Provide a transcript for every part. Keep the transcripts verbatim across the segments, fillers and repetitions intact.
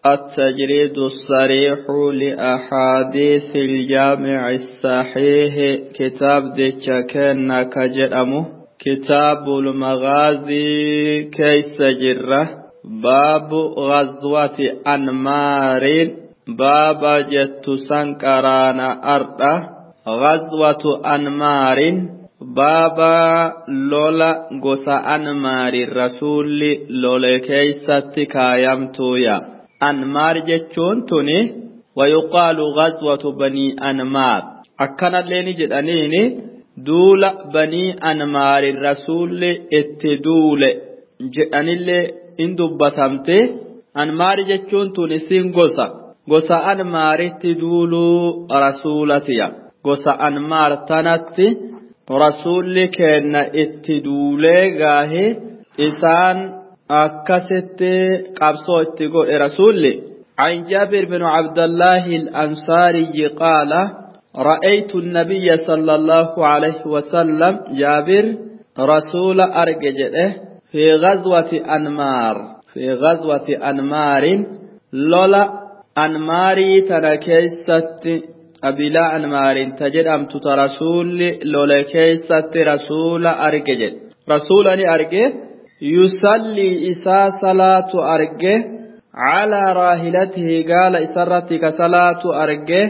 التجريد الصريح لأحاديث الجامع الصحيح كتاب ديتشاكينا كجرمه كتاب المغازي كيس جرة باب غزوة أنمار باب جت سنكران أرضه غزوة أنمار بابا لولا غوسا أنمار الرسول لولا كيست كايمتويا أنمار جتشون توني ويقال غزوة بني أنمار أكنا ليني جدانيني دولا بني أنمار الرسول اتدول جداني اللي اندو بطمته أنمار جتشون توني سين غوسا غوسا أنمار اتدولو رسولتيا غوسا أنمار تنتي رسول كنا اتدولي غاهي إسان أكست قبصو اتقول رسول عن جابر بن عبد الله الأنصاري قال رأيت النبي صلى الله عليه وسلم جابر رسول أرججه في غزوة أنمار في غزوة أنمار لولا أنماري تركيست أبلا أنمار تجرم تترسول لولا كيست رسول أرجج رسولني أرجه يصلي إسا صلاة أرجه على راحلته قال إسرتك صلاة أرجه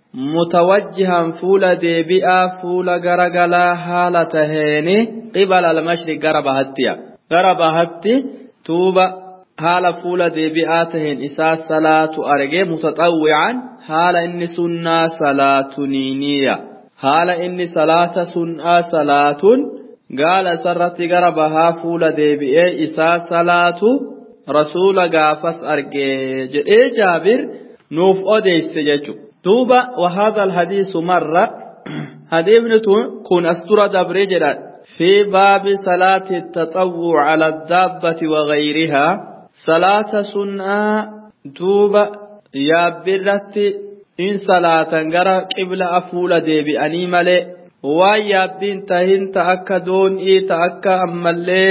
متوجها فول ديبئة فول غرغلا حالتهين قبل المشرق غرب هتيا غرب هتي توبة حال فول ديبئاتهن إسا صلاة أرجه متطوعا حال إن سنة صلاة نينية حال إن صلاة سنة صلاة قال سرت غربها فول ديبئة إسا صلاة رسول غافس أرجه إيه جابر نوف أديس جيجو توبة وهذا الحديث مرة حديث كون أسترى دبرجرا في باب صلاة التطوع على الدابة وغيرها صلاة سنة توبة يا برتي إن صلاة غرا قبل أفول ديبي أني ملي ويا بنت هن تأكا دون إي تأكا أمالي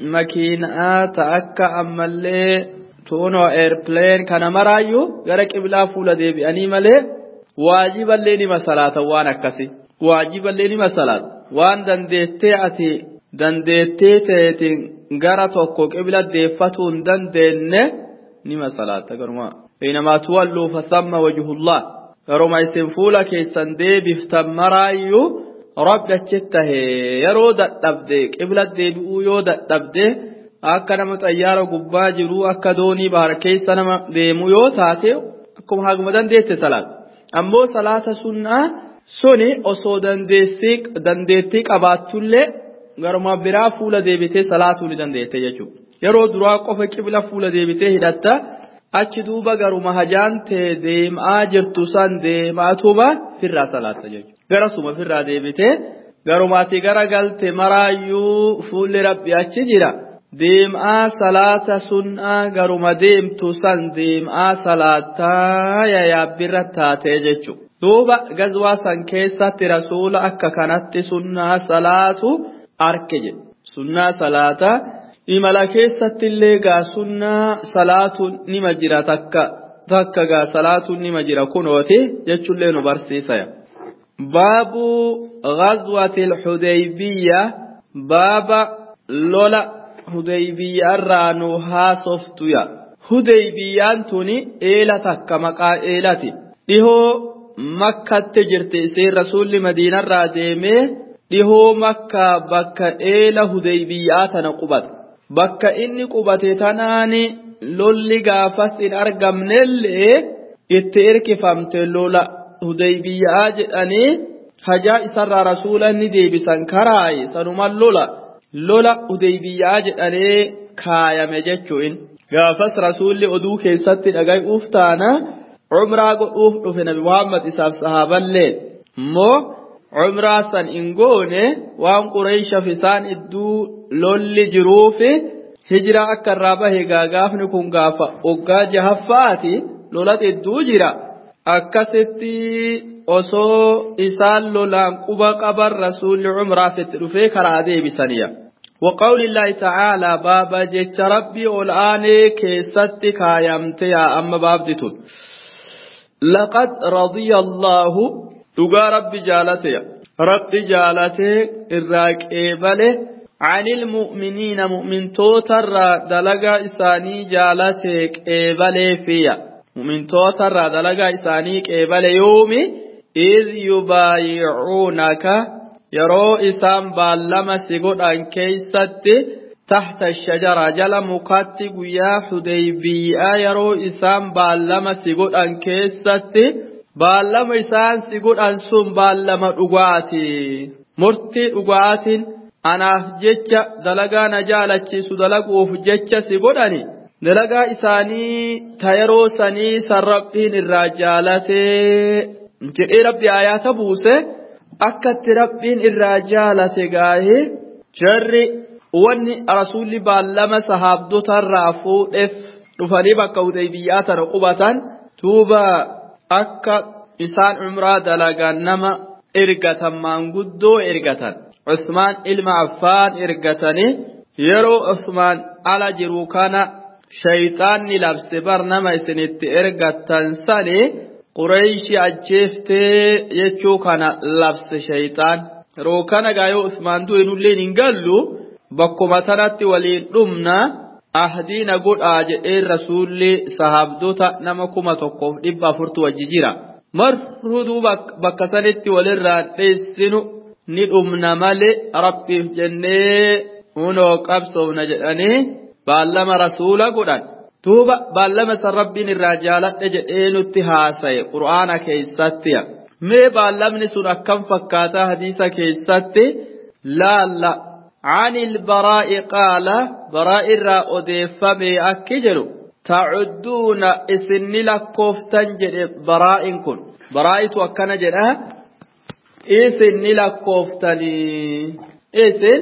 مكينة تأكا أمالي تونو إيربلين كان مرايو غرا قبل أفول ديبي أني ملي واجبا ليني مسلاة وانا كسي واجبا ليني مسلاة وان دندتي أتي دندتي تيتي غرا توكو قبل ديفتون دندن نما صلاة غرما بينما تولوا فثم وجه الله غرما يسنفولا كيسان دي بفتمرايو رب جته يرو ددبدي قبل ديبو يو ددبدي اكنا متيارا غبا جرو اكدوني باركي سنما ديمو يو تاتي اكم حاغمدان ديت صلاة امو صلاة سنة سوني اوسو دنديسيك دنديتيك اباتولي غرما برا فولا ديبتي صلاة ولدنديتي يجو يرو درا قف قبل فولا ديبتي هدتا achi duuba garuma hajaante deemaa jirtu san deemaatuma firraa salaata jechuudha. Garasuma firraa deebitee garumaati gara galte maraayyuu fuulli rabbi achi jira. Deemaa salaata sunnaa garuma deemtu san deemaa salaataa yaabbirra taatee jechuudha. Duuba gazwaa san keessatti rasuula akka kanatti sunnaa salaatu arke jedhe. Sunnaa salaataa imala keessatti illee gaa sunnaa salaatuun nima jira takka takka gaa salaatuun nima jira kunooti jechuullee nu barsiisa. Baabu ghazwatil Hudaybiyya baaba lola Hudaybiyyaa irraa nu haasoftuya. Hudaybiyyaan tuni eela takka maqaa eelati dhihoo makkatti jirti iseen rasuulli madiinarraa deemee dhihoo makka bakka eela Hudaybiyyaa tana qubata. Bakka inni qubate tanaani lolli gaafas hin argamnellee itti erkifamte lola Hudaybiyyaa jedhanii hajaa isarraa rasuula ni deebisan karaayi sanuman lola lola Hudaybiyyaa jedhanii kaayame jechuun gaafas rasuulli oduu keessatti dhagayuuf taana umraa godhuuf dhufe nabi Muhammad isaaf sahaballee moo umraa san ingoone waan Quraysha fisaan idduu lolli jiruufi hijira akka irraa bahe gaagaafni kun gaafa oggaa jahaffaati lolat idduu jira akkasitti osoo isaan lolaan quba qaban rasuulli umraaf itti dhufee karaa deebisaniya وقول الله تعالى بابا جيت ربي الآن كيست كايمت يا أما باب ديتون لقد رضي الله تقى ربي جالته ربي جالته الراك إبله عن المؤمنين مؤمن توتر دلقا إساني جالتك إبله فيها مؤمن توتر دلقا إسانيك إبله يومي إذ يبايعونك يرو إسان بالما سيقود عن كيست تحت الشجرة جل مكاتب يا حديبية يرو إسان بالما سيقود عن كيست بالما إسان سيقود عن سن بالما أقواتي مرتي أقواتي anaaf jecha dalagaa na jaalachiisu dalaguuf jecha si godhani dalagaa isaanii tayaroo sanii san rabbiin irraa jaalatee jedhee rabbi aayaata buuse akkatti rabbiin irraa jaalate gaahee jarri wanni rasuulli baallama sahaabdotarraa fuudheef dhufanii bakka Hudaybiyaa tana qubatan tuuba akka isaan umraa dalagaan nama ergatan maanguddoo ergatan عثمان إلما عفان إرقتني يرو عثمان على جروكانا شيطان لبس برنما سنت إرقتن سني قريش أجفت يجوكانا لبس شيطان روكانا قايو عثمان دو إنو اللين انقلو بكو متنات ولين رمنا أهدين قول آجئ الرسول صحابدوتا نمكما تقوف إبا فرطو وججيرا مرهدو بك بكسنت ولين ليسنو ندمنا مالي ربي جنة ونو قبصونا جداني بالما رسولا قدان توبا بالما سربين الرجالة جدين اتهاسي قرآن كيستيا مي بالما نسونا كم فكاتا حديثة كيستي لا لا عن البراء قال براء الراء ديفمي أكجلو تعدون اسن لكوفتن جد براء كن براء توكنا جدها إذن نلاكوفتني إذن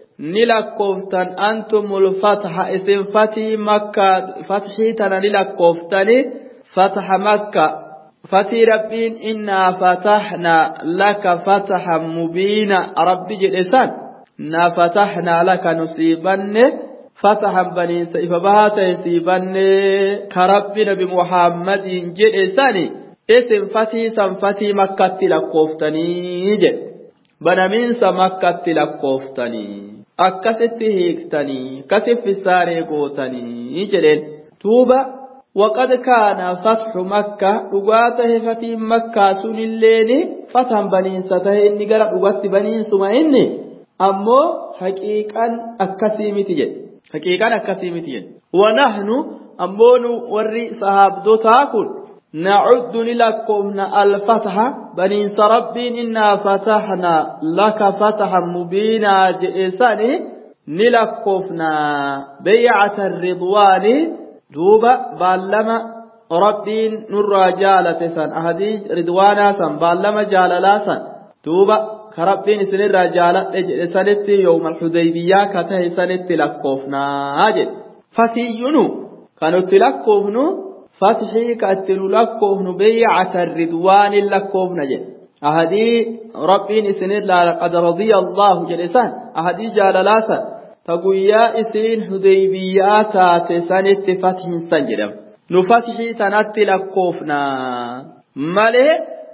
نلاكوفتن أنتم الفتح إذن فتح مكة فتحي تنا نلاكوفتني فتح مكة فتح ربين إنا فتحنا لك فتحا مبينا ربي جلسان نا فتحنا لك نصيبن فتحا بني سيفبهات يسيبن كربنا بمحمد جلساني اسم فتي سنفتي مكة لكوفتني جد بنامين سمكة لكوفتني أكست هيكتني كسف الساري قوتني جدين توبة وقد كان فتح مكة أقاته فتي مكة سن الليل فتح بنين سته إني قرأ أقات بنين سمعيني أمو حقيقا أكسيمتي جد حقيقا أكسيمتي جد ونحن أمو نوري صحاب دو تاكل نعد لكم الفتح بني سربين إنا فتحنا لك فتحا مبينا جئساني نلكفنا بيعة الرضوان دوبا بالما ربين نر جالة سن أهدي رضوانا سن بالما جاللا سن دوبا كربين سن الرجالة جئسانت يوم الحديبية كته سنت لكفنا أجل فتيونو كانوا تلكفنو فتحي كأتلو لكوهن بيعة الرضوان لكوهن جل أهدي ربي نسند لقد رضي الله جلسان أهدي جاللاسا تقويا إسين حديبيات تسانت فتح سنجرم نفتحي تنت لكوهنا مالي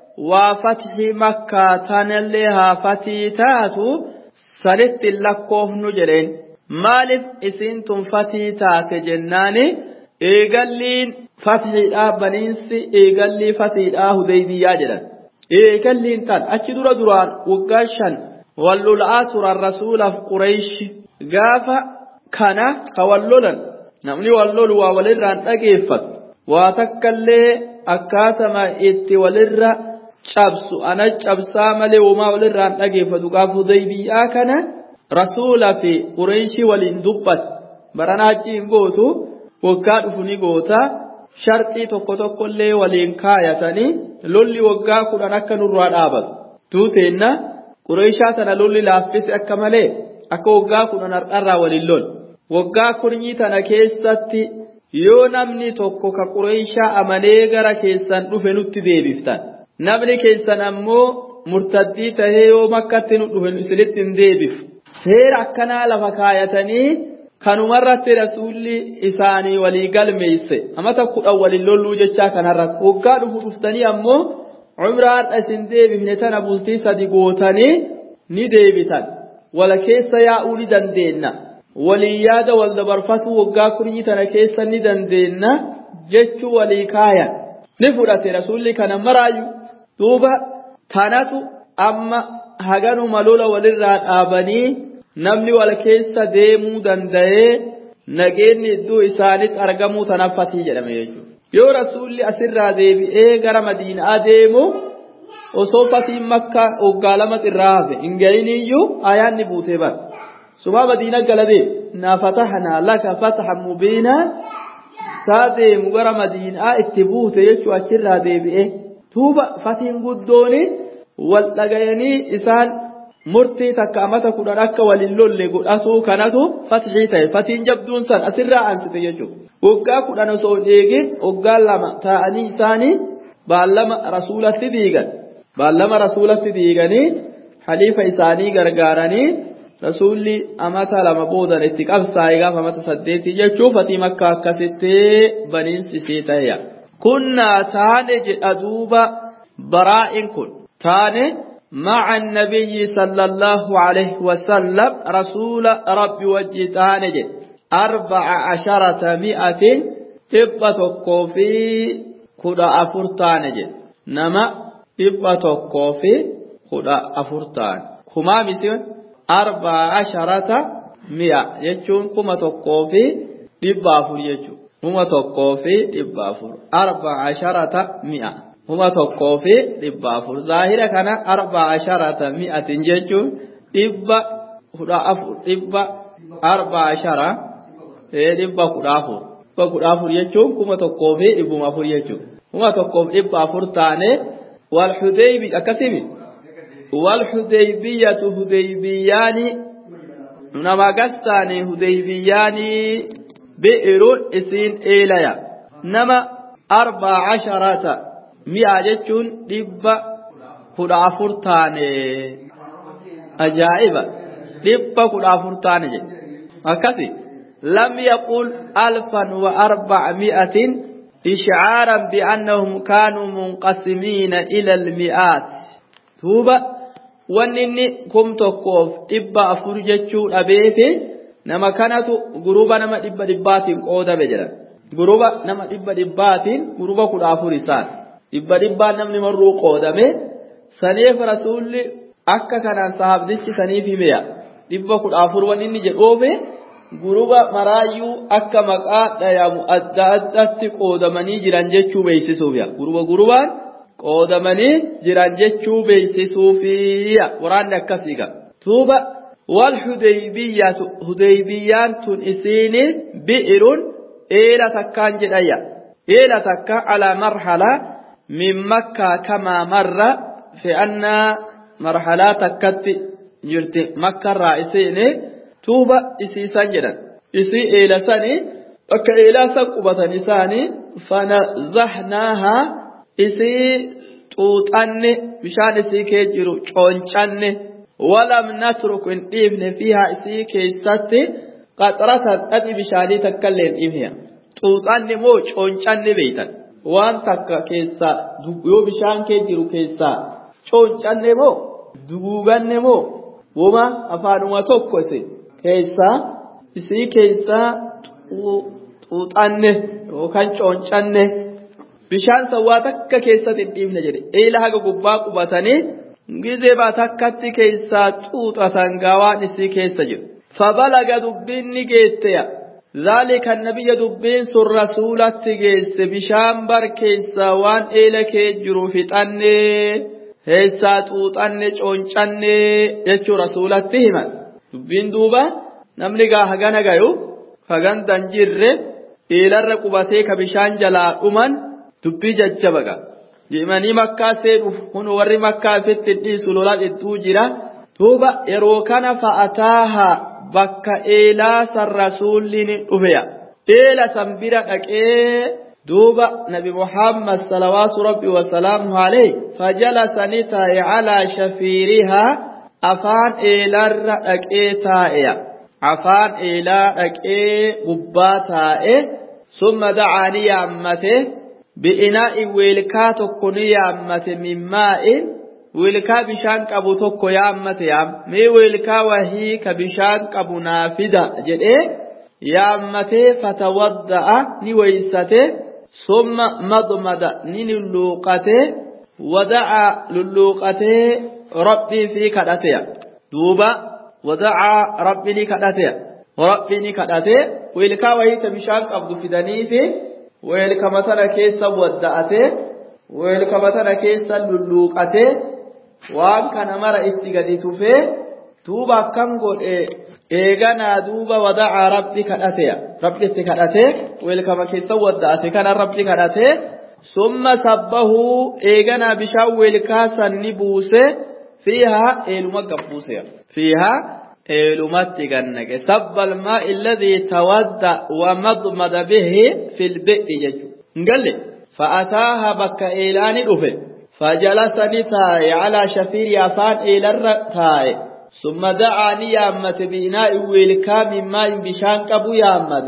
وفتحي مكة تنلها فتحي تاتو سنت لكوهن جلين مالف إسين تنفتحي تات جناني إيقالين فتحي بنينسي إيقالي فتحي هديبية جلن إيقالين تان أشدر دران وقاشا واللولآتر الرسول في قريش قافا كان قواللولا نمني واللول وولران أقيفت واتكالي أكاتما إتي ولر شابسو أنا شابسا ملي وما ولران أقيفت وقاف هديبية كان رسول في قريش ولندبت برناجين قوتو وقاد فني قوتا shartii tokko tokko illee waliin kaayatanii lolli waggaa kudhan akka nurraa dhaabatu tuuteenna Qurayshaa tana lolli laaffise akka malee akka waggaa kudhan har'arraa waliin lol waggaa kurnii tana keessatti yoo namni tokko ka Qurayshaa amanee gara keessan dhufe nutti deebiftan namni keessan ammoo murtaddii tahee yoo makkatti nu dhufe isinitti hin deebifu seera akkanaa lafa kaayatanii kanumarratti rasuulli isaanii walii galmeeyse amata kudha waliin lolluu jechaa kanarratti waggaa dhufu dhuftanii ammoo umraadha isin deebifne tana bultii sadi gootanii ni deebitan wala keessa yaa'uu ni dandeenna walii yaada wal dabarfatu waggaa kurii tana keessa ni dandeenna jechuu walii kaayan ni fudhate rasuulli kana maraayu duuba tanatu amma haganuma lola walirraa dhaabanii namni wal keessa deemuu danda'ee nageenni iddoo isaanitti argamuu tanaffatii jedhame jechuudha. Yoo rasuulli asirraa deebi'ee gara Madiinaa deemu osoo fatiin makka waggaa lama irraa hafe hin ga'iniyyuu ayaanni buutee bara. Subaa Madiinaa galadee na fatahnaa laka fathan mubiinaa saa deemu gara Madiinaa itti buute jechuudha achirraa deebi'ee. Tuuba fatiin guddooni wal dhagayanii isaan murtii takka amata kudhan akka waliin lolle godhatu kanatu fathii ta'e fatiin jabduun san asirraa ansite jechuudha. Waggaa kudhan osoo eegin waggaa lama ta'anii isaanii baallama rasuulatti diigan baallama rasuulatti diiganii haliifa isaanii gargaaranii rasuulli amata lama boodan itti qabsaa'e gaafa amata saddeetii jechuun fatii makka akkasitti baniinsisii ta'eya. Kunnaa taane jedha duuba baraa'in kun taane مع النبي صلى الله عليه وسلم رسول ربي وجتانج أربع عشرة مئة إبتكو في كدا أفرتانج نما إبتكو في كدا أفرتان كما مثل أربع عشرة مئة يجون كما تكو في إبافر يجون كما تكو في إبافر أربع عشرة مئة هما tokkoo fi dhibba afur zaahira kana arba asharata mi'atin jechuun dhibba kudha afur dhibba arba ashara dhibba kudha afur dhibba kudha afur jechuun kuma tokkoo fi dhibbuma afur jechuun kuma tokkoo fi dhibba afur taane wal hudaybi akkasimi wal hudaybiyatu hudaybiyaani nama gastaani hudaybiyaani bi'irun isin eelaya nama arba asharata mi'a jechuun dhibba kudha afur taane ajaa'iba dhibba kudha afur taane jedhe akkasi lam yaqul alfan wa arba'a mi'atin ish'aaran bi'annahum kaanuu munqasimiina ila almi'aat tuuba wanni inni kum tokkoof dhibba afur jechuu dhabeefi nama kanatu guruba nama dhibba dhibbaatiin qoodame jedhan guruba nama dhibba dhibbaatiin guruba kudha afur isaan dhibba dhibbaan namni marruu qoodame saniif rasuulli akka kanaan sahabdichi saniif himeya dhibba kudha afur waan inni jedhoofe guruba maraayyuu akka maqaa dhayamu adda addatti qoodamanii jiran jechuu beeksisuufiya guruba gurubaan qoodamanii jiran jechuu beeksisuufiya waraanni akkasiiga tuuba wal hudaybiyyatu hudaybiyyaan tun isiini bi'irun eela takkaan jedhaya eela takka ala marhala من مكة كما مر في أن مرحلات كت جرت مكة الرئيسين توبة إسي سنجدا إسي إلى سني وك إلى سقبة نساني فنزحناها إسي توتان بشان إسي كجرو چونچان ولم نترك إبن فيها إسي كيستات قطرة أدي بشاني تكلم إبنها توتان مو چونچان بيتان waan takka keessa yoo bishaan kee jiru keessa cooncanne moo duguuganne moo woma afaanuma tokko ise keessa isii keessa xuuxanne yookaan cooncanne bishaan sawwaa takka keessatti hin dhiifne jedhe eela haga gubbaa qubatanii gizee baa takkatti keessa xuuxatan gaawaan isii keessa jiru fabalaga dubbinni geetteya ذلك النبي دبين سر رسولة تجيس بشام بركيس وان إلك جروفت أني هيسات وطني چونچني يچو رسولة تهما دبين دوبا نملقا هغانا غايو هغان دنجر إلى الرقبتي كبشان جلا أمان دبي ججبغا جيماني مكة سيد هن ور مكة فتني سلولات التوجرة توبا يروكان فأتاها bakka eelaa san rasuulliin dhufeya eela san bira dhaqee duuba nabi muhammad salawaatu rabbi wasalaamuhu alayhi fajalasani taa'e calaa shafiirihaa afaan eelarra dhaqee taa'e afaan eelaa dhaqee gubbaa taa'e summa da'aanii yaammate bi'inaa'i weelkaa tokko ni yaammate mimmaa'in weelkaa bishaan qabu tokko yaammate yaam mee weelkaa wahii ka bishaan qabu naafida jedhee yaammatee fatawadda'a ni weeysate summa madmada ni lulluuqate wada'a lulluuqate rabbii fi kadhate duuba wada'a rabbii ni kadhate rabbii ni kadhate weelkaa wahii ta bishaan qabdu fidanii fi weelkama tana keessa wadda'ate weelkama tana keessa lulluuqate waan kana mara itti gadi tufee duuba akkam godhe eeganaa duuba wada'a rabbi kadhate rabbi itti kadhate weelkama keessa wadda'ate kana rabbi kadhate summa sabbahu eeganaa bishaan weelkaa sanni buuse fiihaa eeluma gabbuuse fiihaa eelumatti gannaqe sabbal maa'i alladhii tawadda wa madmada bihi fil bi'i jechuudha ngalle fa'ataaha bakka eelaani dhufe فجلسني تاي على شفير يافان إلى الرتاي ثم دعاني يامت بإناء ويلكا من ماء بشان كبو يامت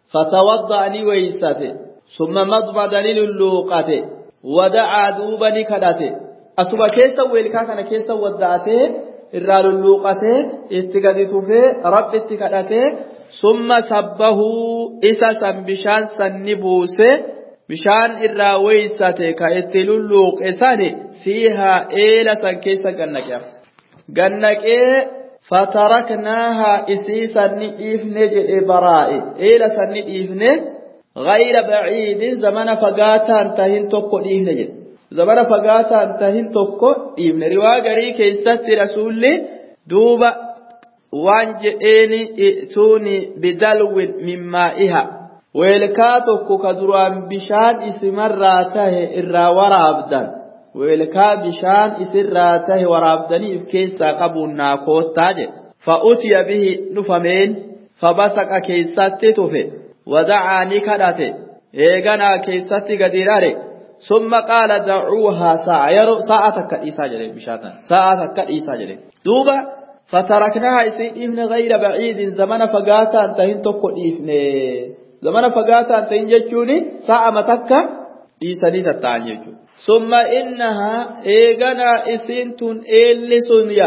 فتوضأني ويسته ثم مضمضني للوقته ودعا دوبني كدته أصبح كيسا ويلكا كان كيسا ودعته إرال اللوقته اتقدته في رب اتقدته ثم سبه إساسا بشان سنبوسه bishaan irraa weeysate ka itti lulluuqe sani fiihaa eela san keessa gannaqe gannaqee fataraknaaha isii sanni dhiifne jedhe baraa'i eela sanni dhiifne gayra baciidin zamana fagaataan tahin tokko dhiifne jedhe zamana fagaataan tahin tokko dhiifne riwaa garii keessatti rasuulli duuba waan jedheeni i'tuuni bidalwin min maa'iha weelkaa tokko ka duraan bishaan isimarraa tahe irraa waraabdan weelkaa bishaan isirraa tahe waraabdaniif keessaa qabuun naa koottaa jedhe fa'utiya bihi dhufameen fabasaqa keessatti tufe wada'aa ni kadhate eeganaa keessatti gadi rare summa qaala da'uuhaa sa'a yeroo sa'a takka dhiisaa jedhe bishaan sa'a takka dhiisaa jedhe duuba fataraknaha isii dhiifne gayra baciidin zamana fagaataan tahin tokko dhiifne zamana fagaataan ta'in jechuun sa'a matakka dhiisanii tatta'an jechuudha. Summa innaha eeganaa isiin tun eelli sun yaa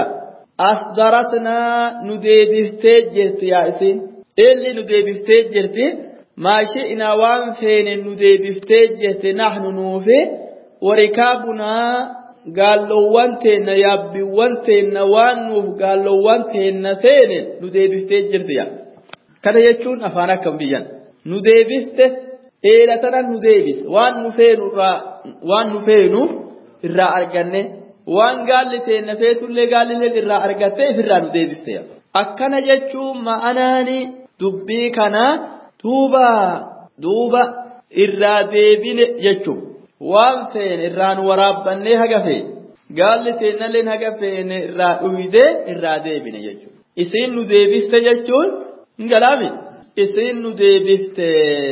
asdaratnaa nu deebiftee jirti yaa isiin eelli nu deebiftee jirti maashi'inaa waan feene nu deebiftee jirti nahnu nuufi warikaabunaa gaallowwan teenna yaabbiwwan teenna waan nuuf gaallowwan teenna feene nu deebiftee jirti yaa kana jechuun afaan akkam biyyan. nu deebiste eela tana nu deebis waan nu feenu irraa waan nu feenu irraa arganne waan gaalli teenna feetullee gaallilee irraa argatte irraa nu deebiste akkana jechuun ma'anaani dubbii kana duuba duuba irraa deebine jechuun waan feene irraa nu waraabbanne haga feene gaalli teennallee haga feene irraa dhuyde irraa deebine jechuun isiin nu deebiste jechuun hin galaami. isin nu deebifte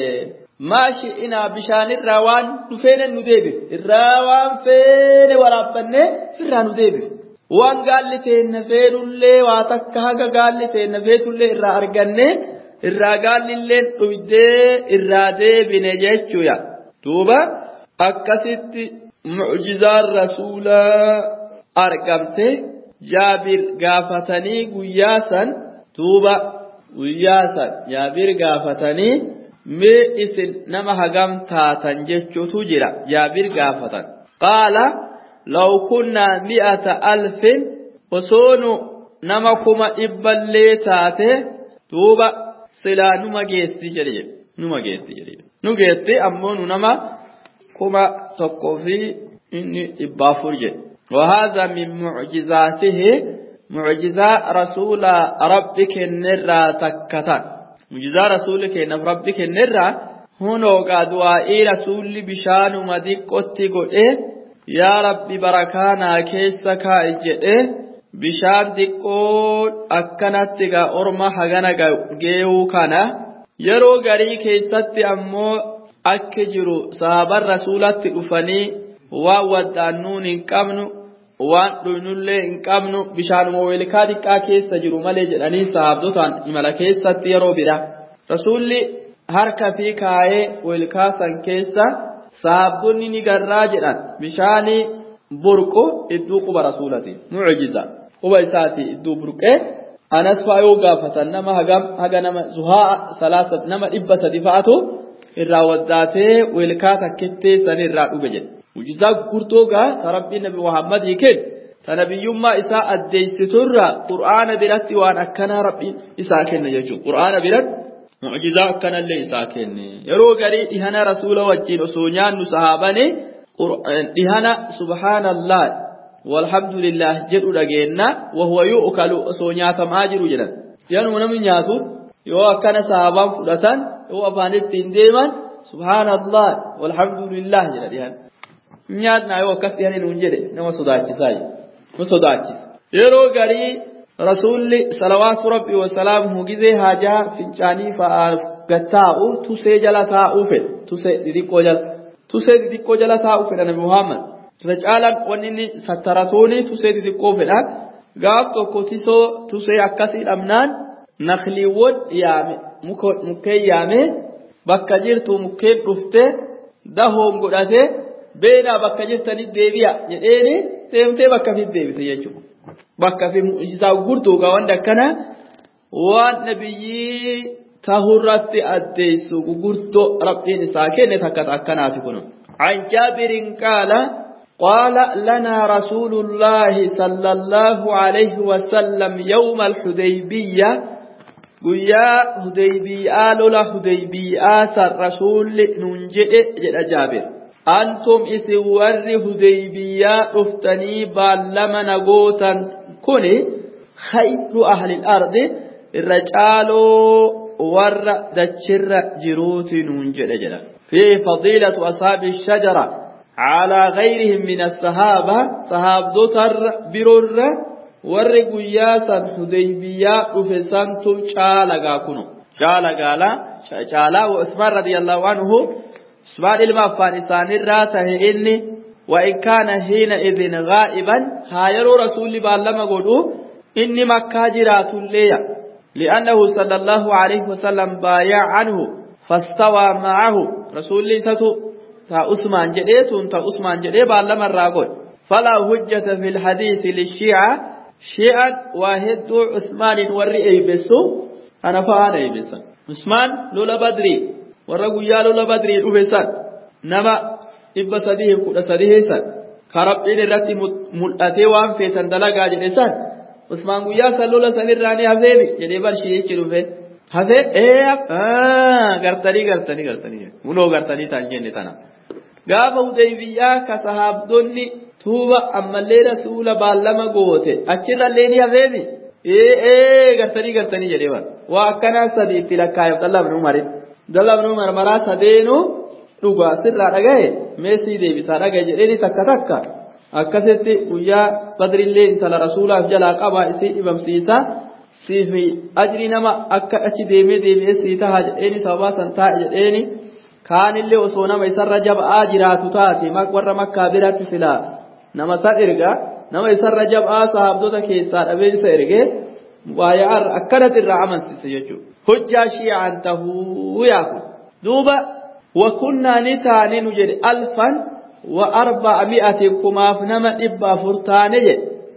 maashi ina bishaanirraa waan nu feene nu deebif irraa waan feene waraabbanne irraa nu deebif waan gaalli teenna feenullee waa takka haga gaalli teenna feetullee irraa arganne irraa gaallilleen dhuydee irraa deebine jechuudha duuba akkasitti mu'jizaan rasuulaa argamte jaabir gaafatanii guyyaa san duuba guyyaa san jaabir gaafatanii mee isin nama hagam taatan jechuutu jira jaabir gaafatan qaala law kunnaa mi'ata alfin osoonu nama kuma dhibballee taate duuba silaa numa geessi jedhe numa geessi jedhe nu geessi ammoo nu nama kuma tokkoo fi inni dhibba afur jedhe وهذا من معجزاته معجزة رسول ربك النرى تكتا معجزة رسولك نف ربك النرى هنا قادوا إلى رسول بشان مديك قتقول إيه يا رب بركانا كيسك إجئ بشان ديكول أكنتك أرمى حغانا جيو كان يرو غري كيست أمو أكجرو صحاب الرسولات أفني وودانون كمنو waan dhuynulle in qabnu bishaanuma weelkaa diqqaa keessa jiru malee jedhanii sahabdotaan imala keessatti yeroo bira rasuulli harka fi kaayee weelkaa san keessa sahabdonni ni garraa jedhan bishaanii burqu idduu quba rasuulati mu'jiza quba isaati idduu burqee anas faayoo gaafatan nama hagam haga nama zuhaa salaasa nama dhibba sadi fa'atu irraa waddaatee weelkaa takkittee san irraa dhuge jedhe mu'jiza gurtoogaa ta rabbii nabi muhammadii kenn ta nabiyyummaa isaa addeessiturra qur'aana biratti waan akkanaa rabbiin isaa kenna jechuudha qur'aana biratti mu'jiza akkanallee isaa kenne yeroo garii dhihana rasuula wajjiin osoo nyaannu sahaabanii dhihana subhaanallah walhamdulillah jedhu dhageenna wahuwa yu'kalu osoo nyaatamaa jiru jedhan yanuu namni nyaatu yoo akkana sahaabaan fudhatan yoo afaanitti hin deeman subhaanallah walhamdulillah jedha dhihana nyaatnaa yoo akkas dhihani nuun jedhe nama sodaachisaa nama sodaachisa yeroo garii rasuulli salawaatu rabbii wasalaamuhu gizee haajaa fincaanii fa'aa gattaa'u tusee jala taa'uu fedhe tusee xixiqqoo jala tusee xixiqqoo jala taa'uu fedha nabi muhammad irra caalaan wanni inni sattaratuuni tusee xixiqqoo fedha gaaf tokko tisoo tusee akkasii dhabnaan nakliiwwan yaame mukkeen yaame bakka jirtu mukkeen dhuftee dahoon godhatee beenaa bakka jirtanii deebi'a jedheeni deemtee bakka fi deebite jechuudha. Bakka fi isaa gurtuu ga wanda kana waan nabiyyi tahurratti addeessu gurtoo rabbiin isaa kenne takka akkanaati kun an jaabirin qaala qaala lana rasuulullaahi sallallahu alayhi wa sallam yawma al-hudaybiyya guyyaa hudaybiyaa lola hudaybiyaa san rasuulli nun jedhe jedha jaabir antum isi warri hudaybiyaa dhuftanii baallama nagootan kuni khayru ahli al-ardi irra caaloo warra dachirra jiruuti nuun jedhe jedha fi fadilatu ashaabi shajara ala ghayrihim min as-sahaba sahabdotar birorra warri guyyaa san hudaybiyaa dhufe santu caalagaa kuno caalagaala caala wa usman radiyallahu anhu usman ilma affan isaanirraa tahe inni وإن كان حينئذ غائبا هايرو رسول بالله قدو إني مكة جرات ليا لأنه صلى الله عليه وسلم بايع عنه فاستوى معه رسول الله ستو تا عثمان جديتون تا عثمان جدي بالله مرة فلا حجة في الحديث للشيعة شيعا واحد عثمان ورئي بسو أنا فأنا يبسا عثمان لولا بدري ورقوا يا لولا بدري أبسا نما ibba sadii kudha sadii san karabbiin irratti mul'atee waan feetan dalagaa jedhe san Usmaan guyyaa san lola sanirraa ni hafeemi jedhee barshii jechi dhufe hafee ee gartanii gartanii gartanii munoo gartanii ta'an jenne tana gaafa Hudaybiyyaa ka sahaabdonni tuuba ammallee rasuula baallama goote achirrallee ni hafeemi ee ee gartanii gartanii jedhee bara waa akkanaa sadii itti lakkaa'e Abdallah ibn Umar Abdallah ibn Umar maraa sadeenuu dhugaa sirraa dhagaye meesii deebisaa dhagaye jedheeni takka takka akkasitti guyyaa badrillee intala rasuulaaf jalaa qabaa isii dhibamsiisa siifi ajri nama akka achi deemee deebi'ee sii taha jedheeni sababaa san taa'e jedheeni kaanillee osoo nama isarra jaba'aa jiraatu taate warra makkaa biratti silaa nama san erga nama isarra jaba'aa sahabdota keessaa dhabee isa ergee waayaa akkanatti irraa amansiise jechuudha hujjaa shi'aan tahuu yaaku duuba وكنا نتاني نجد ألفا وأربعمائة كماف نما إبا فرتاني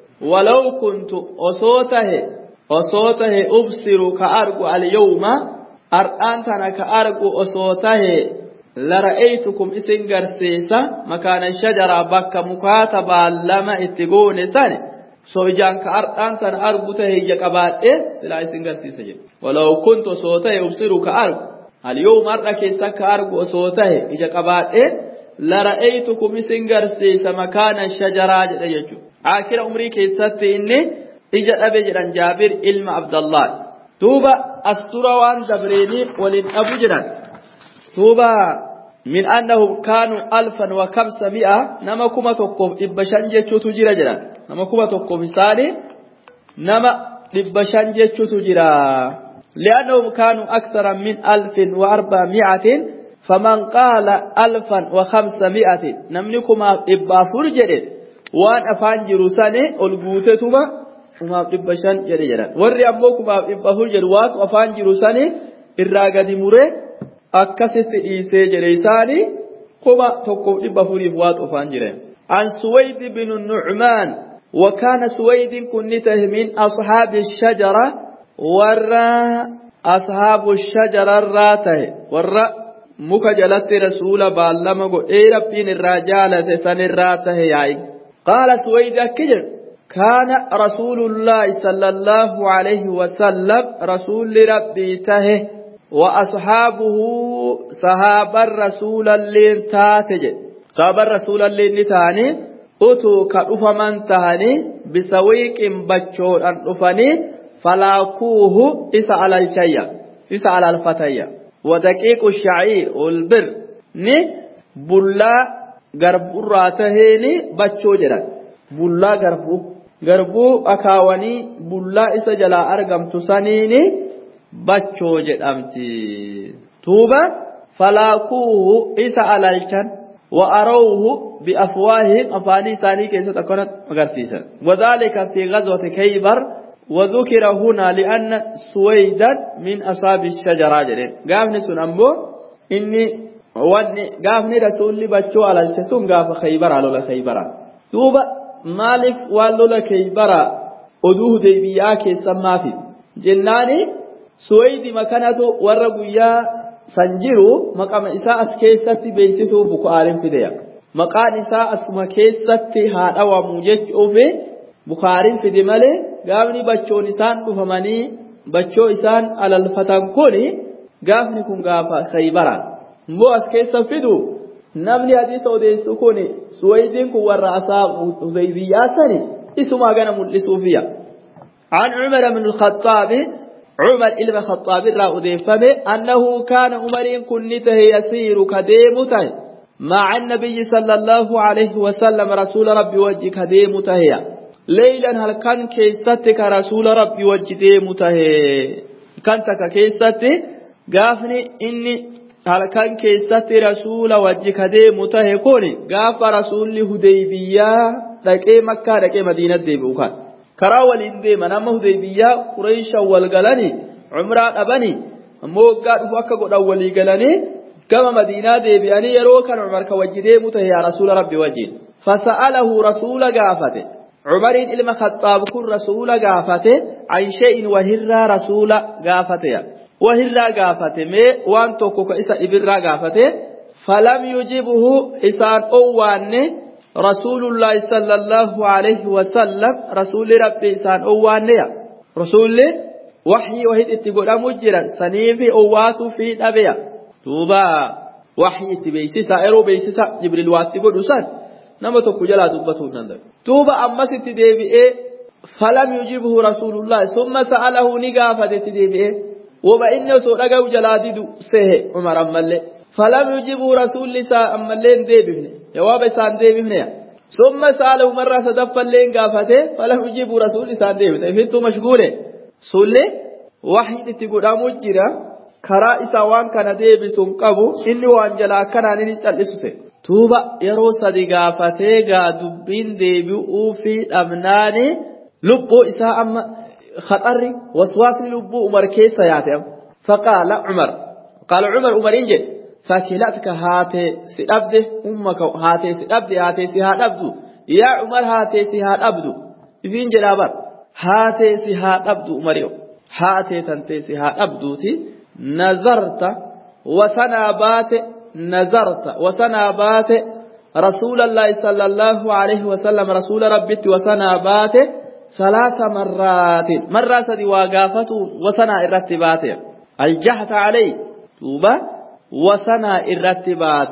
ولو كنت أصوته أصوته أبصر كأرجو اليوم أرأنتنا كأرجو أصوته لرأيتكم إسنجر سيسا مكان الشجرة بك مكاتبا لما اتقون ثاني سوجان كأرأنتنا أرجو تهي كبات إيه سلا إسنجر سيسا ولو كنت أصوته أبصر كأرجو اليوم مرة كيسك أرجو صوته إذا قبات إيه لرأيتكم سنجر سيسا مكان الشجرة يجو آخر عمري كيست إني إذا أبجرا جابر إلم عبد الله توبا أستروان دبريني ولن أبجرا توبا من أنهم كانوا ألفا وخمسمائة نما كما تقوم إبشانجة تجرى جرا نما كما تقوم مثالي نما إبشانجة تجرى لأنهم كانوا أكثر من ألف وأربعمائة فمن قال ألفا وخمسمائة نملكما إبا فرجد وان أفان جروساني البوتتما وما بشان يريجنا وري أموك ما بهول جروات وأفان جروساني الراجدي مرة أكست إيسى جريساني كما تقول بهول فوات أفان جرين عن سويد بن النعمان وكان سويد كنته من أصحاب الشجرة ورا أصحاب الشجرة الراته ورا مكجلت رسول بالله قو إيه ربين الرجالة سن الراته ياي قال سويد كجر كان رسول الله صلى الله عليه وسلم رسول ربي ته وأصحابه صحاب الرسول اللي تاتج صحاب الرسول اللي تاني أتو كأفمن تهني بسويق بچور أن أفني فلاكوه إسا على الشيء إسا على الفتية ودقيق الشعير والبر ني بلا غرب راتهني بچو جرا بلا غربو غربو أكاواني بلا إسا جلا أرغم تسانيني بچو جدامتي توبا فلاكوه إسا على الشن وأروه بأفواههم أفاني ثاني كيسة تكونت مغرسيسا وذلك في غزوة كيبر وذكر هنا لأن سويدا من أصحاب الشجرة جرين قافني سنمبو إني واني قافني رسول لي بچو على الشسون قاف خيبر على خيبر توبا مالف والولا خيبر أدوه ديبيا كيسا مافي جناني سويدي مكانته ورقويا sanjiru maqama isaa as keessatti beeksisuu Bukhaarin fideya maqaan isaa asuma keessatti haadhawamu jechuuf Bukhaarin fide malee gaafni bachoon isaan dhufamanii bachoo isaan alalfatan kuni gaafni kun gaafa Khaybara moo as keessa fidu namni hadiisa odeessu kuni Suwaydiin kun warra asaa Hudaybiyaa sani isuma gana mul'isuufiya عن عمر بن الخطاب عمر إلى الخطاب الرأودي فمه أنه كان عمر كنته يسير كديمته مع النبي صلى الله عليه وسلم رسول ربي وجه كديمته ليلا هل كان كيستك رسول ربي وجه ديمته كانتك كيستي قافني إني هل كان كيستي رسول وجه كديمته كوني قاف رسول هديبية لكي مكة لكي مدينة ديبوكان كراول إندي من أمه هديبية قريش والقلني عمرة أبني موقع فوق قد أولي قلني كما مدينة ديبياني يروك عمر كوجده متهي رسول ربي وجه فسأله رسول قافته عمر إلما خطاب كل رسول قافته عن شيء وهر رسول قافته وهر قافته مي وانتوكوك إسا إبرا قافته فلم يجبه إسان أواني رسول الله صلى الله عليه وسلم رسول ربي إسان أوانيا رسول وحي وحيد اتقول مجرا سنيفي أواتو في أبيا توبا وحي اتبيسيسا إرو بيسيسا جبريل واتقول رسال نما تقو جلا دبتون نندر توبا أما ستديبي إيه فلم يجيبه رسول الله ثم سأله نقافة تديبي إيه وما إنه سورقه جلا ديدو سيه عمر أمالي فلم يجيبه رسول الله أمالين ديبهني جواب إسان ديبهني ثم سأله مرة تدفل لين قافته فلم يجيبه رسول الله ديبهني فهمتوا مشغولة سولي وحي تقول أمجرا كرا إساوان كان ديبسون قبو إني وانجلا كان ننسى الإسوسي توبا يرو صديقا فتيقا دبين ديبئو في أمناني لبو إساء أما خطر وسواسني لبو عمر كيسا ياتي فقال عمر قال عمر عمر إنجل فكلتك هاتي سيأبده أمك هاتي سيأبده هاتي سيهات أبدو يا عمر هاتي سيهات أبدو فين جلابر هاتي سيهات أبدو عمريو هاتي تنتي سيهات أبدوتي نظرت وسنابات نظرت وسنابات رسول الله صلى الله عليه وسلم رسول ربك وسنابات ثلاث مرات مرة سدي واقافته وسنا الرتبات الجهت عليه توبة وسنا الرتبات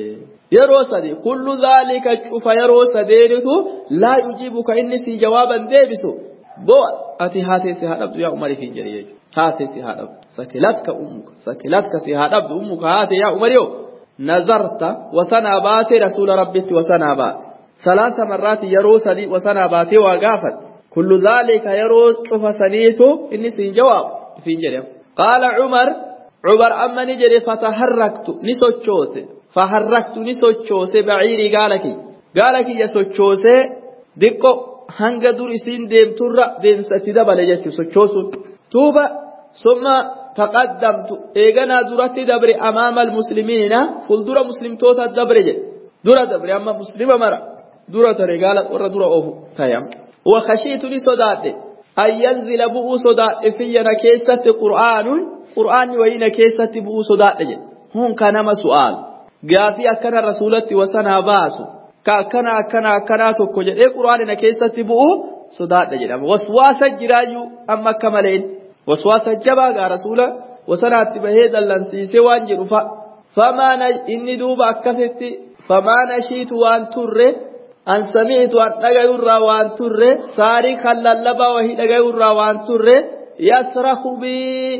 يرو سدي كل ذلك شوف يرو سديرته لا يجيبك إنسي جوابا ديبسو بو أتي هاتي سيهاد يا عمر في جريج هاتي سيهاد سكلتك أمك سكلتك سيهاد أمك هاتي يا عمريو نظرت وسنابات رسول ربك وسنابات ثلاث مرات يرو سدي وسنابات وقافت كل ذلك يرو شوف سنيته إنسي جواب في جريج قال عمر عمر أما نجري فتحركت نسوتشوسي فحركت نسوتشوسي بعيري قالك قالك يسوتشوسي ديكو هنگا دور اسين ديم ترى ديم ستيدا بالجيتشو سوچوسو توبا ثم تقدمت ايغنا دورتي دبر امام المسلمين فلدور مسلم توتا دبرج دورا دبر اما مسلمه مرا دورا تريغال ور دورا اوف تيام وخشيت لي صدات اي ينزل بو صدات فينا كيسه قران قران وين كيسه بو صدات هون كان ما سؤال غافي اكن رسولتي وسنا باسو كا كنا كنا كنا تو كجه قران كيسه بو صدات جدام وسواس جرايو اما كملين وسواس جبا رسول وسنات بهيد اللنسيسي وانجر فما نج إني دوب أكستي فما نشيت وان تره أن سمعت وان نغير وان تره ساري خلال لبا وهي نغير وان تره يصرخ بي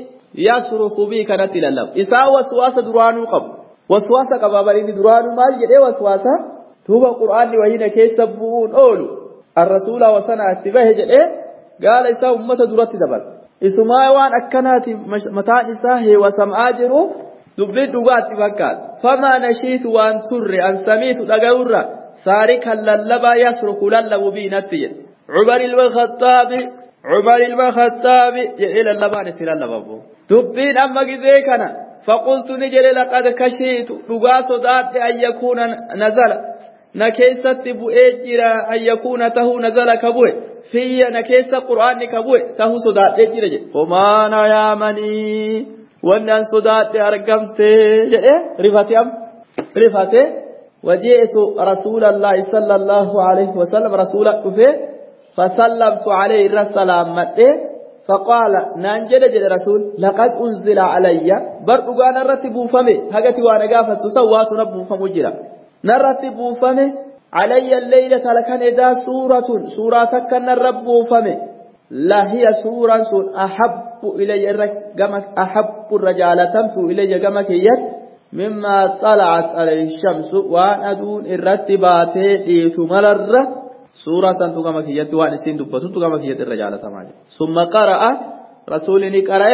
يصرخ بي كانت للب إسا وسواس درانو قب وسواس قبابرين درانو مال جده وسواس توب القرآن وهي نكي سبون أولو الرسول وسنات بهيد قال إسا أمة درات دبل isuma waan akkanaati mataan isaa heewa sam'aa jiru dubbii dhugaatti fakkaat fama nashiitu waan turre an samiitu dhagayurra saari kan lallabaa yasruku lallabu biinatti jedhe Umar ilma Khattaabi Umar ilma Khattaabi jedhee lallabaan itti lallababu dubbiin amma gizee kana faqultu ni jedhe laqad kashiitu dhugaa sodaadhe an yakuuna nazala na keessatti bu'ee jira an yakuuna tahuu nazala ka bu'e fiyya na keessa qur'aanni ka bu'e tahuu sodaadhee jira jedhe homaana yaamanii wannan sodaadhe argamte jedhe rifate am rifate waji'tu rasuulallahi sallallahu alayhi wasallam rasuula dhufe fasallamtu alayhi irra salaamadhe faqaala naan jedhe jedhe rasuul laqad unzila alayya bar dhugaa narratti buufame hagati waa na gaafattu sawwaatu na buufamu jira narratti buufame علي الليلة لكن إذا سورة سورة كان الرب فمه لا هي سورة أحب إلي جمك أحب الرجال تمت إلي جمك يد مما طلعت عليه الشمس وأنا دون الرتبات لتمرر سورة تجمك يد وأنا سندبت تجمك يد الرجال تمام ثم قرأ رسولني قرأ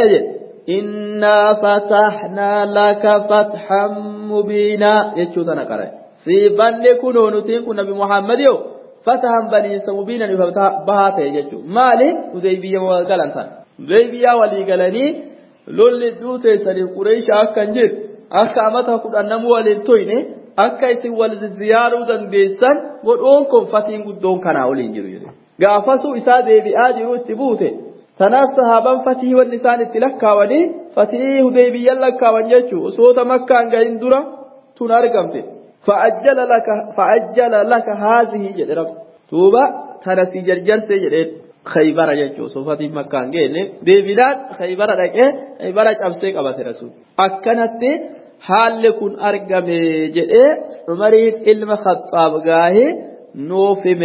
إنا فتحنا لك فتحا مبينا يجوتنا قرأ سيبان كنو نتين كن نبي محمد يو فتحا بني سمبينا نفتح بهاته يجو مالي وديبيا وغلانتان وديبيا وليغلاني لولي دوتي سري قريش أكا نجر أكا أمتا قد أنمو والنتويني أكا يسي والزيارو دن بيستان ودونكم فتحين قدون كان أولين جرو يري غافسو إسا ديبي آجرو اتبوته تناف صحابا فتحي والنسان اتلكا ولي فتحي وديبيا لكا ونجو وصوت مكة انغاين درا تنارقمته فأجل لك فأجل لك هذه جدرب توبا تنسي جرجر سجد خيبر يجو صفاتي مكان جيني ديفيدات خيبر لك خيبر أبسك أبات رسول أكنت حال لكن أرقم جد عمريت علم خطاب قاهي نوفم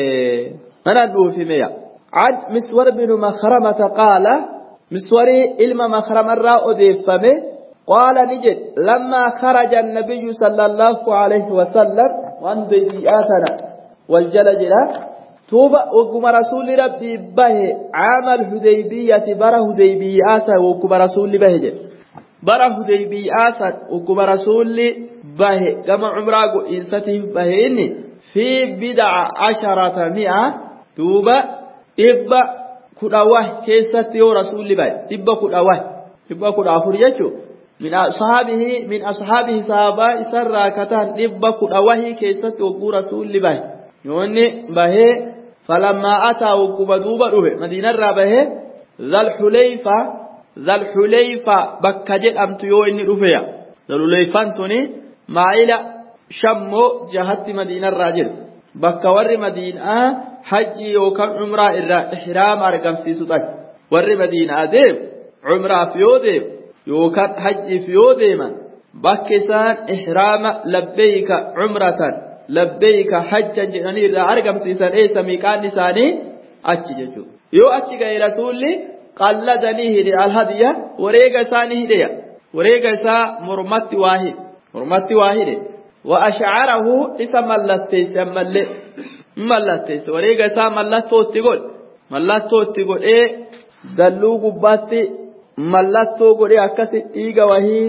أنا نوفم عن مسور بن مخرمة قال مسوري علم مخرم الرأو ديفمه قال نجد لما خرج النبي صلى الله عليه وسلم وان ذيئاتنا والجلجلة توبا وقم رسول ربي به عام الحديبية برا حديبيات وقم رسول به برا حديبيات وقم رسول به كما عمره إنسته بهيني في بدع عشرة مئة توبا إبا كدوه كيستي ورسول به إبا كدوه إبا كدوه يجو من أصحابه من أصحابه صحابة سرّا كتان نبّك أوهي كيست وقو رسول به يوني به فلما أتى وقو بدوبة مدينة رابه ذا الحليفة ذا الحليفة بكجل أمتيو إني رفيا ذا الحليفان توني معيلة شمو جهت مدينة الراجل بكور مدينة حجي وكان عمره إحرام أرقم سيسوتك ور مدينة ديب عمره فيو ديب يوكان حج فيو ديما بكسان إحرام لبيك عمرة لبيك حجا جناني إذا أرقم سيسان إيسا ميكان نساني أتشججو يو أتشجي رسولي قلدنيه دي الهدية وريق سانيه دي وريق سا مرمت واحد مرمت واحد وأشعره إسا ملتيس ملت ملتيس وريق سا ملتو تقول ملتو تقول إيه دلو قباتي mallattoo godhee akkasi dhiiga wahii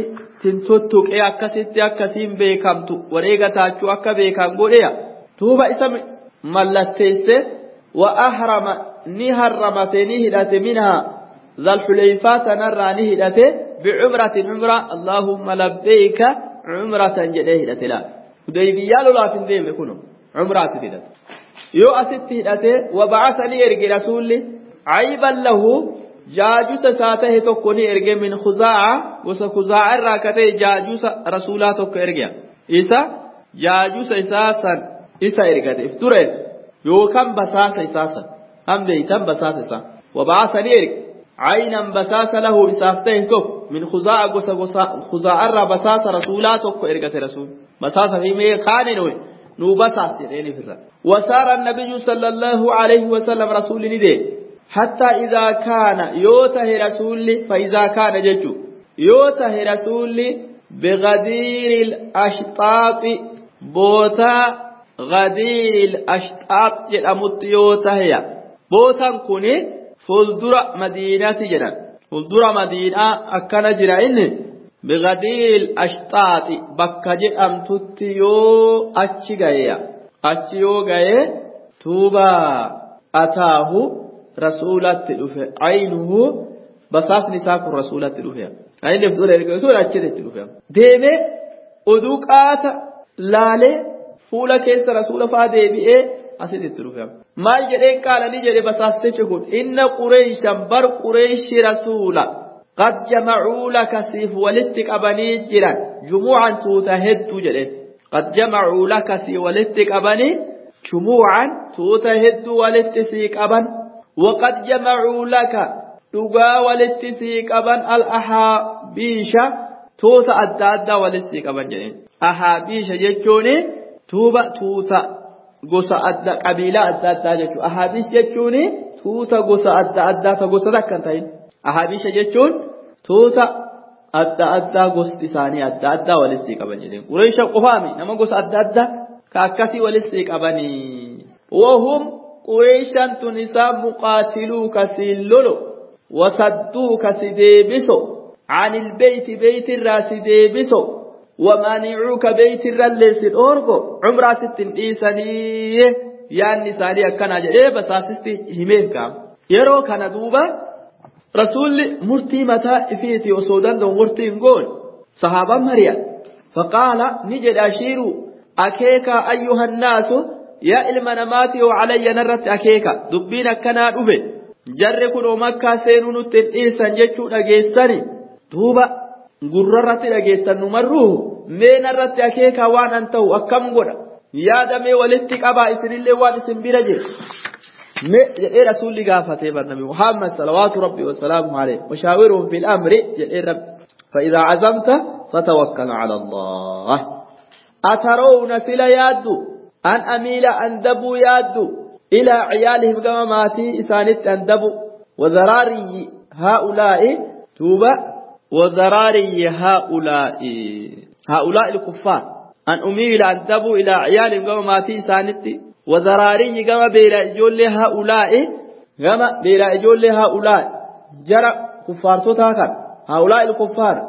tintottuqee akkasitti akkasiin beekamtu wareega taachuu akka beekan godheya duuba isa ملتيس وأحرم نهرمت نهدت منها ذا الحليفات نرى نهدت بعمرة عمرة اللهم لبيك عمرة جديدة لا حديبية لا تندم يكونوا عمرة سديدة يو أسد هدته وبعثني إرجع رسولي عيبا له جاجوس ساته تكوني إرجع من خزاعة وس خزاعة راكته جاجوس رسولات إرجع إيسا جاجوس إساسا إيسا إرجع افترى يو كم بساس إساسا هم بيتم بساس إسا وبعثني إرجع عينا بساس له إسافته تك من خزاعة وس خزاعة را بساس رسولات إرجع رسول بساس في مي خاننوي نو بساس يعني في الرا وسار النبي صلى الله عليه وسلم رسول ندي حتى إذا كان يوته رسول فإذا كان ججو يوته رسول بغدير الأشطاط بوتا غدير الأشطاط جلمت يوته بوتا كوني فلدر مدينة جنا فلدر مدينة أكن جرائن بغدير الأشطاط بكجي أمتتيو أتشجعيا أتشيو جاي توبا أتاه رسولات تلوفه عينه بساس نساق الرسولات تلوفه عين يفضل الرسول أتشده تلوفه ديمه أدوكات لالي فولا كيس رسول فادي بيه أسد تلوفه ما يجري قال نجري بساس تشكون إن قريشا بر قريش رسولا قد جمعوا لك سيف ولتك أبني جرا جموعا توتهد تجري قد جمعوا لك سيف ولتك أبني جموعا توتهد ولتسيك أبن وقد جمعوا لك تقا ولتسيك أبن الأحابيش توتا أدادا ولتسيك أبن جرين أحابيش جتشوني توبا توتا قصة أدى قبيلة أدادا جتشو أحابيش جتشوني توتا قصة أدى أدادا قصة دكان تاين أحابيش جتشون توتا أدى أدى قصة ثانية أدى أدى ولتسيك أبن جرين قريش قفامي نما قصة أدى أدى كاكسي ولتسيك أبني وهم قريشا تنسى مقاتلوك سيلولو وصدوك سيديبسو عن البيت بيت الراس ديبسو ومانعوك بيت الرلس الأورغو عمرة ستين إيسانية يعني سالي أكنا جئے بساسستي همين كام يرو كان دوبا رسول مرتي متى إفيتي وصودان دو مرتي نقول صحابا مريا فقال نجد أشيرو أكيكا أيها الناس يا إلمناماتي وعلي نرت أكيكا دبينا كنا أبي جركوا مكة سينون التنئيسا جتشو نجيساني دوبا قررت نجيسان نمروه مين نرت أكيكا وان أنتو أكم قرى يا دمي ولدتك أبا إسن اللي وان إسن برجل إيه رسول الله قافته برنبي محمد صلوات ربي وسلامه عليه وشاورهم في الأمر إيه رب فإذا عزمت فتوكل على الله أترون سلا يادو أن أميل أندبو يادو إلى عيالهم كما ماتي إسانت أندبو وذراري هؤلاء توبة وذراري هؤلاء هؤلاء الكفار أن أميل أندبو إلى عيالهم كما ماتي إسانت وذراري كما بيرا إجول هؤلاء كما بيرا إجول هؤلاء جرى كفار تتاكر هؤلاء الكفار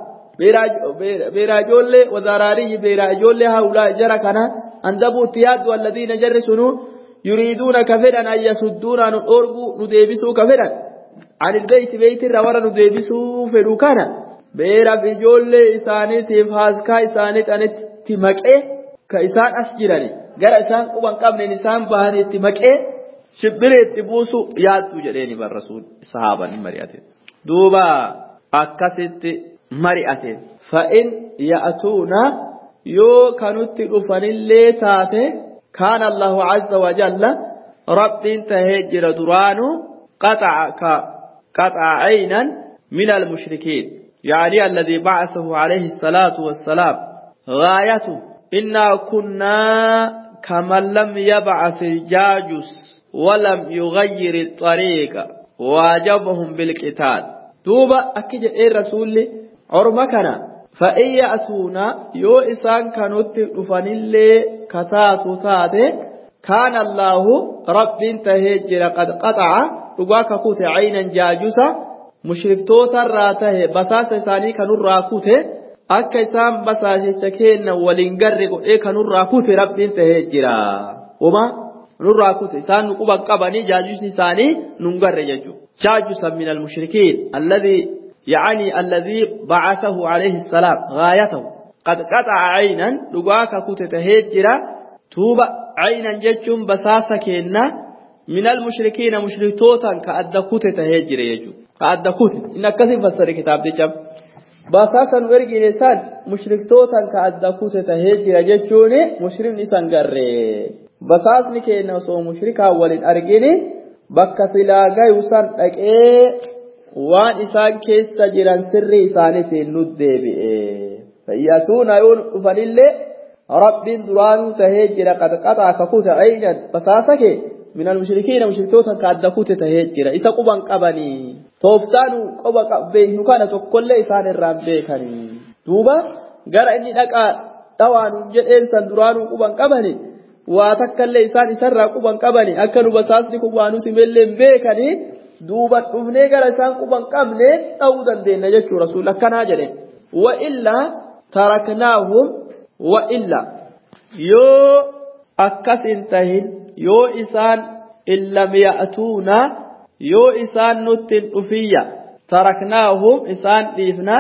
بيرا إجول وذراري بيرا إجول هؤلاء جرى كنا أندبوا تياد والذين جرسوا يريدون كفرا أن يسدون عن الأرض نديبسوا كفرا عن البيت بيت الرورة نديبسوا فروكانا بيرا إجول إسانت فاسكا إسانت أنت تمكئ كإسان أسجرني قال إسان قبان قبل إنسان بهاني تمكئ شبري تبوسوا يادوا جديني بالرسول صحابا مرياتين دوبا أكست مرياتين فإن يأتونا يو كانت رفن اللي تاتي كان الله عز وجل رب تهجر درانو قطع قطع عينا من المشركين يعني الذي بعثه عليه الصلاة والسلام غايته إنا كنا كمن لم يبعث الجاجس ولم يغير الطريق واجبهم بالقتال دوبا أكيد إيه رسول عرمكنا فإن يأتونا يو إسان كانت رفن اللي كتاتو تاتي كان الله رب تهجر قد قطع رقاك كوت عينا جاجسا مشرك توتا راته بساس ثاني كانوا راكوته أكا إسان بساس شكين ولنقرق إيه كانوا راكوته رب تهجر وما nurraa kute isaan nu quban qabanii jaajusni isaanii nun garre jechuudha jaajusan min al-mushrikiin alladhi يعني الذي بعثه عليه السلام غايته قد قطع عينا لقاك كتت هجرة توبة عينا ججم بساسة كينا من المشركين مشركتوتا كأد كتت هجرة يجو كأد كتت إنك كثير فسر كتاب دي جب بساسا ورقي لسان مشركتوتا كأد كتت هجرة ججوني مشرك نسان قرر بساسني كينا سو مشرك أول أرقيني بك سلاغا يسان لك إيه waan isaan keessa jiran sirri isaaniitiin nu deebi'e fayyatuuna yoo dhufanillee rabbiin duraanuu tahee jira qad qaxaa kakuta aynan basaasake min almushrikiina mushriktoota ka adda kute tahee jira isa quban qabanii tooftaanu qoba beeknu kana tokkollee isaan irraan beekanii duuba gara inni dhaqaa dhawaanu jedheen san duraanuu quban qabanii waa takkallee isaan isarraa quban qabanii akka nu basaasni kun waanuti mellee beekanii duuba dhufnee gara isaan quban qabne ta'uu dandeenya jechuu rasuul akkanaa jedhe wa illa taraknaahum wa illa yoo akkasin tahin yoo isaan illam ya'tuuna yoo isaan nuttin dhufiyya taraknaahum isaan dhiifna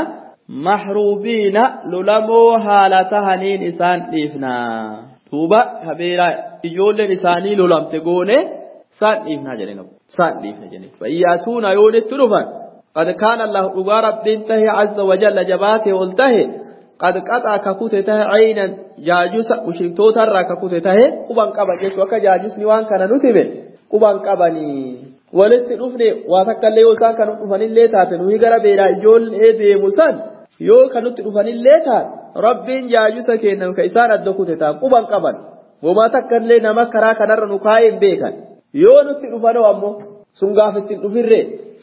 mahruubiina lulamoo haala tahaniin isaan dhiifna duuba habeera ijoolleen isaanii lulamte goone سان إبنا جنين سان إبنا جنين فإياتونا يون التلفا قد كان الله أغارب بنته عز وجل جباته والته قد قطع ككوته عينا جاجوس مشركتو ترى ككوته قبان قبا جيش وكا جاجوس نوان كان نتبه قبان قباني ولت نفني واتكال ليو سان كان نفني الليتات نوهي غرب إلى جول إيدي مسان يو كان نفني الليتات ربين جاجوس كينا كيسان الدكوته قبان قبان وما تكال لنا مكرا كنر نقائم بيكا yoo nutti dhufano ammoo sun gaafatti dhufirre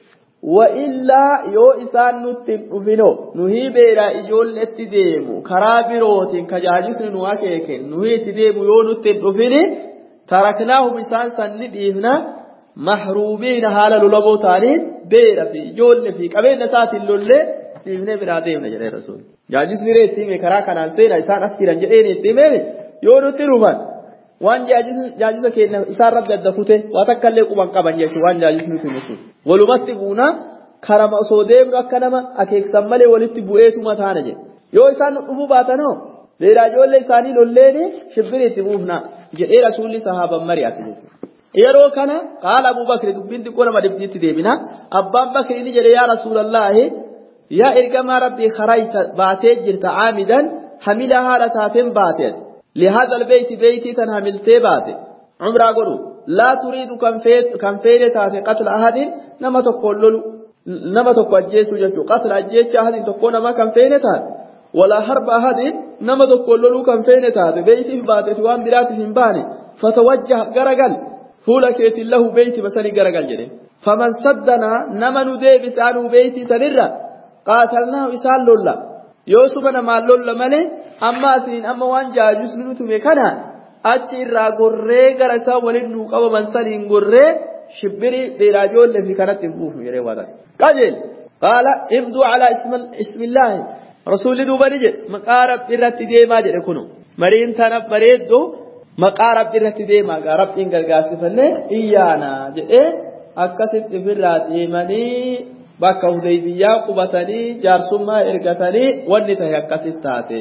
wa illaa yoo isaan nutti dhufino nuhi beera ijoolletti deemu karaa birootiin kajaajisni nu akeeken nuhi itti deemu yoo nutti dhufini taraknaahum isaan sanni dhiifna mahruubiina haala lulamoo ta'anii beera fi ijoollee fi qabeenya isaatiin lollee dhiifnee biraa deemna jedhee rasuul jaajisni reetti hime karaa kanaan seena isaan as jiran jedheen itti hime yoo nutti dhufan waan jaajisa keenya isaan rabbi adda kute waa takkallee quban qaban jechuun waan jaajisni nuti nuti walumatti buuna karama osoo deemnu akka nama akeeksan malee walitti bu'eetuma taana jedhe yoo isaan dhufuu baatanoo beeraa ijoollee isaanii lolleeni shibbiri itti buufna jedhee rasuulli sahaaban mari'ate yeroo kana qaala Abuu Bakri dubbiin xiqqoo nama dhibbiitti deebina abbaan Bakri ni jedhe yaa rasuulallaahi yaa ergamaa rabbii kharaayta baatee jirta aamidan hamila haala taateen baatee لهذا البيت بيتي تنهمل تبات عمره قولوا لا تريد كم فيت كم فيت قتل أحد نما تقول له نما تقول جيس وجهه قتل الجيش أحد تقول ما كم فيت ولا حرب أحد نما تقول له كم فيت بيتي بات توان برات في باني فتوجه جرجل فولك له بيتي بسني جرجل جري فمن صدنا نما ندي بسانه بيتي سنرة قاتلناه إسال الله يوسف أنا ما لول ماله أما سين أما وان جاجوس نوتو مكانا أشير راغوري غرسا ولين نوكا ومن سالين غوري شبري براجول اللي في كانت تنبوف يري وادا قال قال امدوا على اسم اسم الله رسول دوبا نجي مقارب إرات ديما جري كنو مرين تانا بريدو مقارب إرات ديما قارب إنقل قاسفن إيانا جئ أكسب إفرات إيماني bakka Hudaybiyaa qubatanii jaarsummaa ergatanii wanni tahe akkasit taate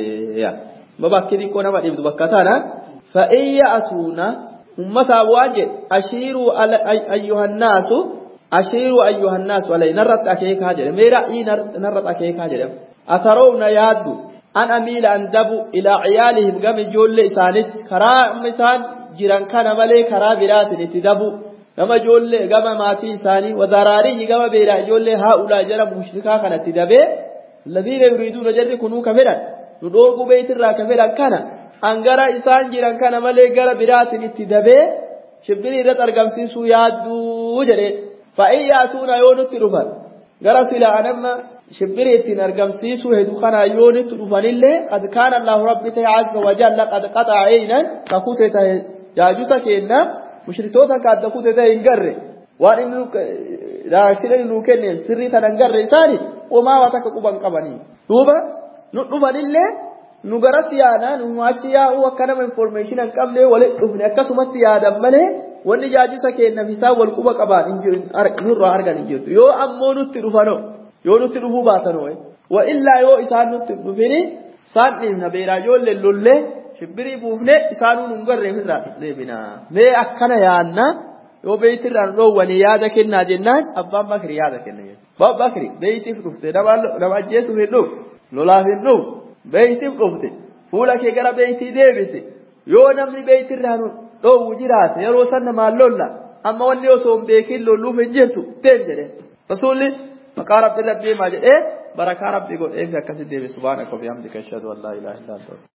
babakki xiqqoo nama dhibdu bakka tana fa iyya'atuuna ummataa waan jedhe ashiiruu ayyuhannaasu ashiiruu ayyuhannaasu alay narratti akeekaa jedhe meera'ii narratti akeekaa jedhe atarawna yaaddu an amiila an dabu ilaa ciyaalihim gama ijoollee isaanitti karaa amma isaan jiran kana malee karaa biraatiin itti dabu gama ijoollee gama maatii isaanii wadaraarihi gama beeraa ijoollee haa'ulaa jara mushrikaa kanatti dabee alladhiina yuriiduuna jarri kunuu ka fedhan nu dhoorguu beeytirraa ka fedhan kana angara isaan jiran kana malee gara biraatiin itti dabee shibbirii irratti argamsiisuu yaadduu jedhe fa'iyyaatuuna yoo nutti dhufan gara silaa anamma shibbirii ittiin argamsiisuu hedduu kana yoo nutti dhufanillee qad kaana allahu rabbi ta'e azza wa jalla qad qaxaa aynan kakute ta'e jaajusa keenna mushriktoota ka adda kute ta'e hin garre waan inni raashila nu kenne sirrii tan hin garre isaani qomaa waa takka quban qabanii duuba nu dhufanillee nu gara siyaanaa nu achi yaa'uu akka nama information hin qabne walitti dhufne akkasumatti yaadan malee wanni jaajisa kenna fisaa wal quba qabaan nurra argan injirtu yoo ammoo nutti dhufano yoo nutti dhufuu baatano wa illaa yoo isaan nutti dhufini isaan dhimna beeraa ijoollee lollee shibbirii buufne isaanuu nun garreef irraa deebina mee akkana yaanna yoo beeytirraan dhoowwanii yaada kennaa jennaan abbaan bakri yaada kenna jechuudha bakri beeytiif dhufte nama ajjeesuuf hin dhufu lolaaf hin dhufu beeytiif dhufte fuula kee gara beeytii deebite yoo namni beeytirraan dhoowwu jiraate yeroo san namaan lolla amma wanni osoo hin beekin lolluuf hin jirtu deem jedhe rasuulli maqaa rabbi irra deemaa jedhee barakaa rabbi godheef akkasi deebi subhaanaka wa bihamdika ashhadu an laa ilaaha illa anta